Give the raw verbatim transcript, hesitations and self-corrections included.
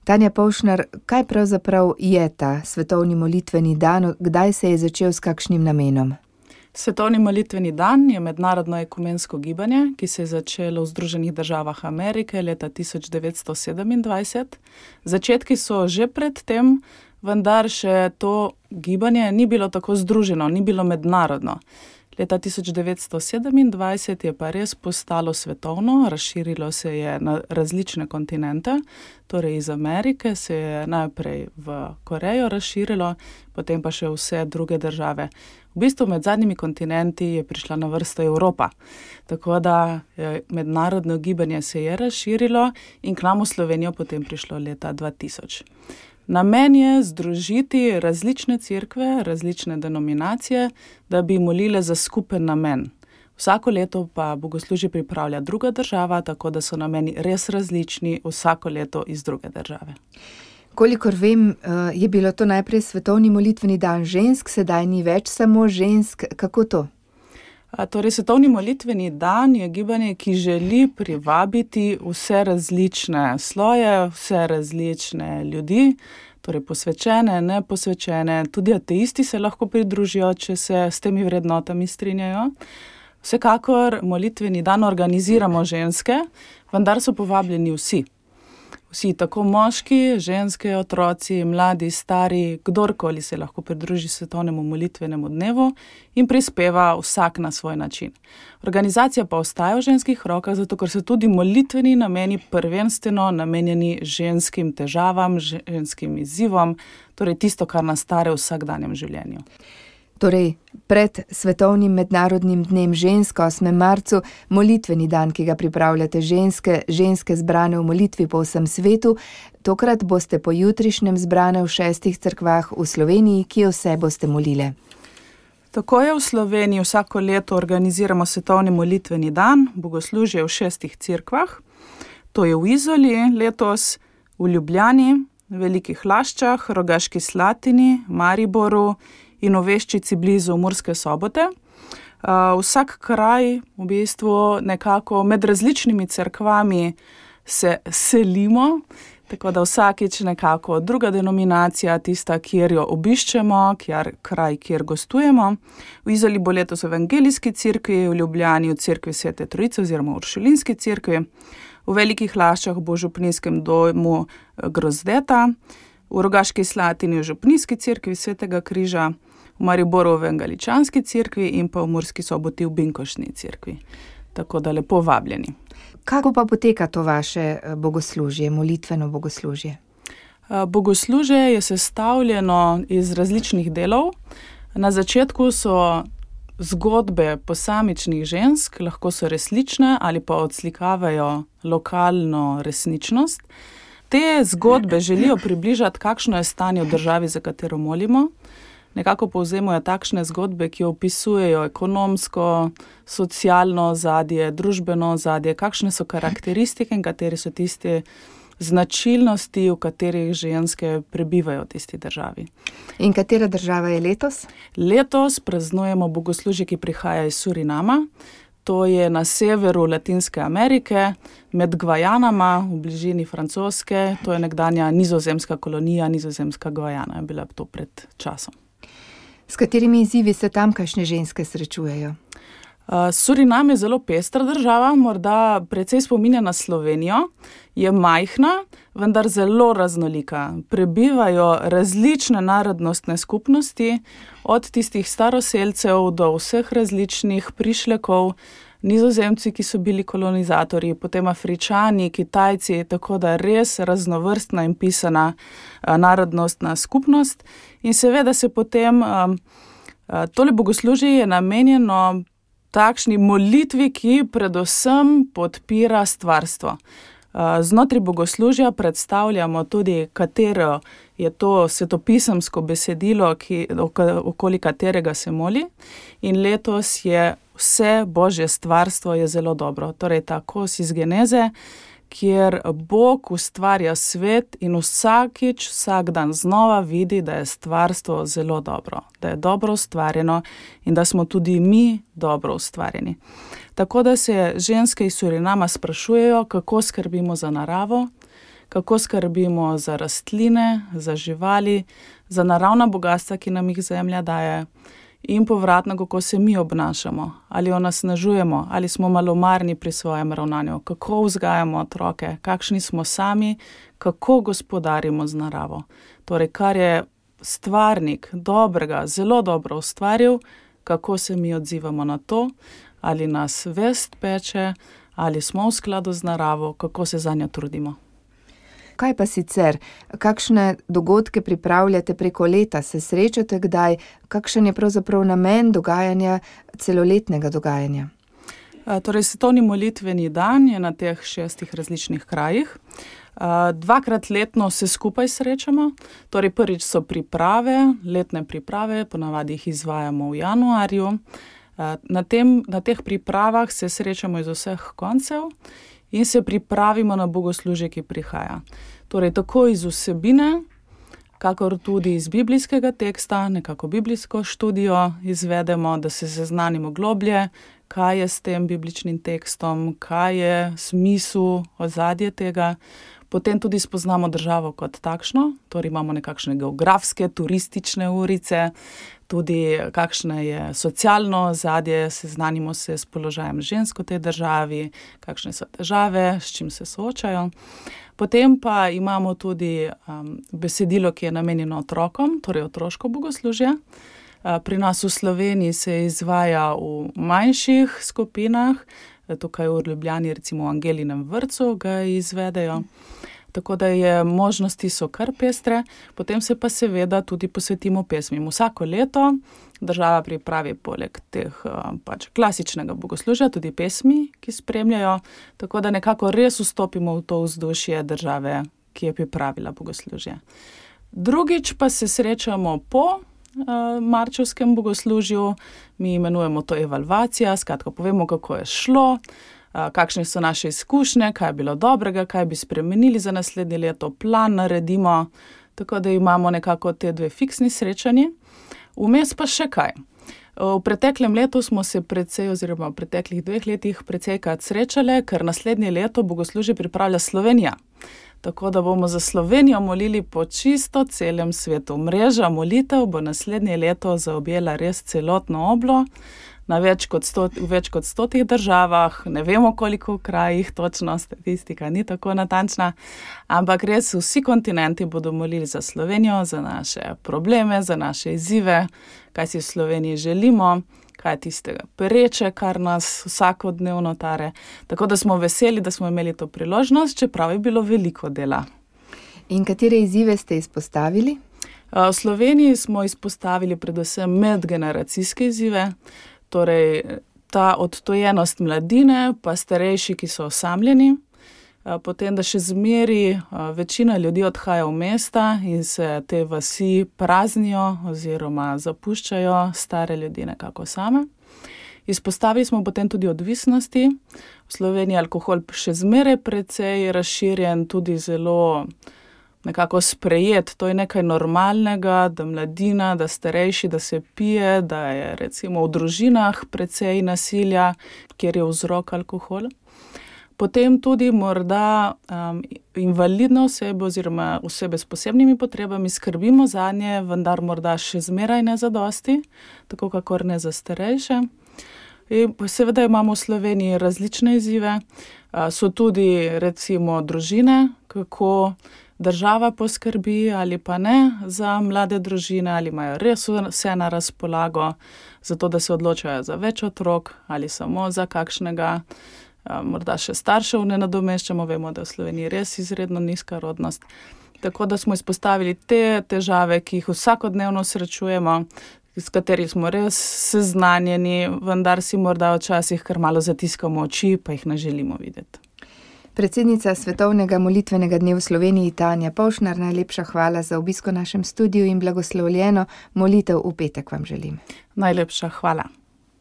Tanja Povšner, kaj pravzaprav je ta svetovni molitveni dan, kdaj se je začel s kakšnim namenom? Svetovni molitveni dan je mednarodno ekumensko gibanje, ki se je začelo v Združenih državah Amerike leta tisoč devetsto sedemindvajset. Začetki so že pred tem, vendar še to gibanje ni bilo tako združeno, ni bilo mednarodno. Leta tisoč devetsto sedemindvajset je pa res postalo svetovno, razširilo se je na različne kontinente, torej iz Amerike se je najprej v Korejo razširilo, potem pa še vse druge države. V bistvu med zadnjimi kontinenti je prišla na vrsto Evropa, tako da mednarodno gibanje se je razširilo in k nam v Slovenijo potem prišlo leta dva tisoč. Namen je združiti različne cerkve, različne denominacije, da bi molile za skupen namen. Vsako leto pa bogoslužje pripravlja druga država, tako da so nameni res različni vsako leto iz druge države. Kolikor vem, je bilo to najprej svetovni molitveni dan žensk, sedaj ni več samo žensk. Kako to? Torej, svetovni molitveni dan je gibanje, ki želi privabiti vse različne sloje, vse različne ljudi, torej posvečene, neposvečene, tudi ateisti se lahko pridružijo, če se s temi vrednotami strinjajo. Vsekakor molitveni dan organiziramo ženske, vendar so povabljeni vsi. Vsi, tako moški, ženske, otroci, mladi, stari, kdorkoli se lahko pridruži svetovnemu molitvenemu dnevu in prispeva vsak na svoj način. Organizacija pa ostaja v ženskih rokah, zato ker so tudi molitveni nameni prvenstveno namenjeni ženskim težavam, ženskim izzivom, torej tisto, kar nas stare v vsakdanjem življenju. Torej, pred svetovnim mednarodnim dnem žensk, osmega marca, molitveni dan, ki ga pripravljate ženske, ženske zbrane v molitvi po vsem svetu. Tokrat boste po jutrišnjem zbrane v šestih cerkvah v Sloveniji, kje vse boste molile. Tako je, v Sloveniji vsako leto organiziramo svetovni molitveni dan, bogoslužje v šestih cerkvah. To je v Izoli letos, v Ljubljani, Velikih Laščah, Rogaški Slatini, Mariboru in v Veščici blizu Murske Sobote. Uh, vsak kraj v bistvu nekako med različnimi cerkvami se selimo, tako da vsakič nekako druga denominacija, tista, kjer jo obiščemo, kjer, kraj, kjer gostujemo. V Izoli bo letos v Evangelijski cerkvi, v Ljubljani v cerkvi Svete Trojice oziroma v Uršulinski cerkvi, v Velikih Laščah bo v župnijskem domu Grozdeta, v Rogaški Slatini v župnijski cerkvi Svetega križa, v Mariboru v Evangeličanski cerkvi in pa v Murski Soboti v Binkošni cerkvi. Tako da lepo vabljeni. Kako pa poteka to vaše bogoslužje, molitveno bogoslužje? Bogoslužje je sestavljeno iz različnih delov. Na začetku so zgodbe posamičnih žensk, lahko so resnične ali pa odslikavajo lokalno resničnost. Te zgodbe želijo približati, kakšno je stanje v državi, za katero molimo. Nekako povzemajo takšne zgodbe, ki opisujejo ekonomsko, socialno ozadje, družbeno ozadje, kakšne so karakteristike in kateri so tiste značilnosti, v katerih ženske prebivajo v tisti državi. In katera država je letos? Letos praznujemo bogoslužje, ki prihaja iz Surinama. To je na severu Latinske Amerike, med Gvajanama, v bližini Francoske. To je nekdanja nizozemska kolonija, nizozemska Gvajana je bila to pred časom. S katerimi izzivi se tamkajšnje ženske srečujejo? Uh, Surinam je zelo pestra država, morda precej spominja na Slovenijo. Je majhna, vendar zelo raznolika. Prebivajo različne narodnostne skupnosti, od tistih staroselcev do vseh različnih prišlekov, Nizozemci, ki so bili kolonizatorji, potem Afričani, Kitajci, tako da res raznovrstna in pisana uh, narodnostna skupnost. In seveda se potem uh, uh, tole bogoslužje je namenjeno takšni molitvi, ki predvsem podpira stvarstvo. Znotraj bogoslužja predstavljamo tudi, katero je to svetopisemsko besedilo, ki, okoli katerega se moli. In letos je vse Božje stvarstvo je zelo dobro. Torej ta kos iz Geneze, kjer Bog ustvarja svet in vsakič, vsak dan znova vidi, da je stvarstvo zelo dobro, da je dobro ustvarjeno in da smo tudi mi dobro ustvarjeni. Tako da se ženske iz Surinama sprašujejo, kako skrbimo za naravo, kako skrbimo za rastline, za živali, za naravna bogastva, ki nam jih zemlja daje, in povratno, kako se mi obnašamo, ali onesnažujemo, ali smo malomarni pri svojem ravnanju, kako vzgajamo otroke, kakšni smo sami, kako gospodarimo z naravo. Torej, kar je stvarnik dobrega, zelo dobro ustvaril, kako se mi odzivamo na to, ali nas vest peče, ali smo v skladu z naravo, kako se zanjo trudimo. Kaj pa sicer? Kakšne dogodke pripravljate preko leta? Se srečate kdaj? Kakšen je pravzaprav namen dogajanja, celoletnega dogajanja? Torej, svetovni molitveni dan je na teh šestih različnih krajih. Dvakrat letno se skupaj srečamo. Torej, prvič so priprave, letne priprave, ponavadi jih izvajamo v januarju. Na, tem, na teh pripravah se srečamo iz vseh koncev in se pripravimo na bogoslužje, ki prihaja. Torej, tako iz vsebine, kakor tudi iz biblijskega teksta, nekako biblijsko študijo izvedemo, da se seznanimo globlje, kaj je s tem bibličnim tekstom, kaj je smisel, ozadje tega. Potem tudi spoznamo državo kot takšno, torej imamo nekakšne geografske, turistične urice, tudi kakšne je socialno ozadje, seznanimo se s položajem žensk v tej državi, kakšne so težave, s čim se soočajo. Potem pa imamo tudi um, besedilo, ki je namenjeno otrokom, torej otroško bogoslužje. Uh, pri nas v Sloveniji se izvaja v manjših skupinah, tukaj v Ljubljani, recimo v Angelinem vrtcu ga izvedejo. Tako da je možnosti so kar pestre, potem se pa seveda tudi posvetimo pesmim. Vsako leto država pripravi poleg teh pač klasičnega bogoslužja tudi pesmi, ki spremljajo, tako da nekako res vstopimo v to vzdušje države, ki je pripravila bogoslužje. Drugič pa se srečamo po uh, marčevskem bogoslužju, mi imenujemo to evalvacija, skratka povemo, kako je šlo, kakšne so naše izkušnje, kaj je bilo dobrega, kaj bi spremenili za naslednje leto, plan naredimo, tako da imamo nekako te dve fiksni srečanji. Vmes pa še kaj. V preteklem letu smo se precej, oziroma v preteklih dveh letih precejkrat srečale, ker naslednje leto bogoslužje pripravlja Slovenija. Tako da bomo za Slovenijo molili po čisto celem svetu. Mreža molitev bo naslednje leto zaobjela res celotno oblo, na več kot sto, v več kot stotih državah, ne vemo koliko v krajih, točno statistika ni tako natančna, ampak res vsi kontinenti bodo molili za Slovenijo, za naše probleme, za naše izzive, kaj si v Sloveniji želimo, kaj je tistega pereče, kar nas vsakodnevno tare. Tako da smo veseli, da smo imeli to priložnost, čeprav je bilo veliko dela. In katere izzive ste izpostavili? V Sloveniji smo izpostavili predvsem medgeneracijske izzive, torej ta odtojenost mladine, pa starejši, ki so osamljeni, potem, da še zmeri večina ljudi odhaja v mesta in se te vasi praznijo oziroma zapuščajo stare ljudi nekako same. Izpostavili smo potem tudi odvisnosti. V Sloveniji alkohol še zmeraj precej razširjen, tudi zelo nekako sprejet, to je nekaj normalnega, da mladina, da starejši, da se pije, da je recimo v družinah precej nasilja, kjer je vzrok alkohol. Potem tudi morda um, invalidne osebe oziroma osebe s posebnimi potrebami skrbimo zanje, vendar morda še zmeraj ne zadosti, tako kakor ne za starejše. In seveda imamo v Sloveniji različne izzive, uh, so tudi recimo družine, kako država poskrbi ali pa ne za mlade družine, ali imajo res vse na razpolago, zato da se odločajo za več otrok ali samo za kakšnega, morda še staršev ne nadomeščamo, vemo, da v Sloveniji res izredno nizka rodnost. Tako da smo izpostavili te težave, ki jih vsakodnevno srečujemo, s katerih smo res seznanjeni, vendar si morda včasih kar malo zatiskamo oči, pa jih ne želimo videti. Predsednica Svetovnega molitvenega dne v Sloveniji Tanja Povšnar, najlepša hvala za obisko v našem studiu in blagoslovljeno molitev v petek vam želim. Najlepša hvala.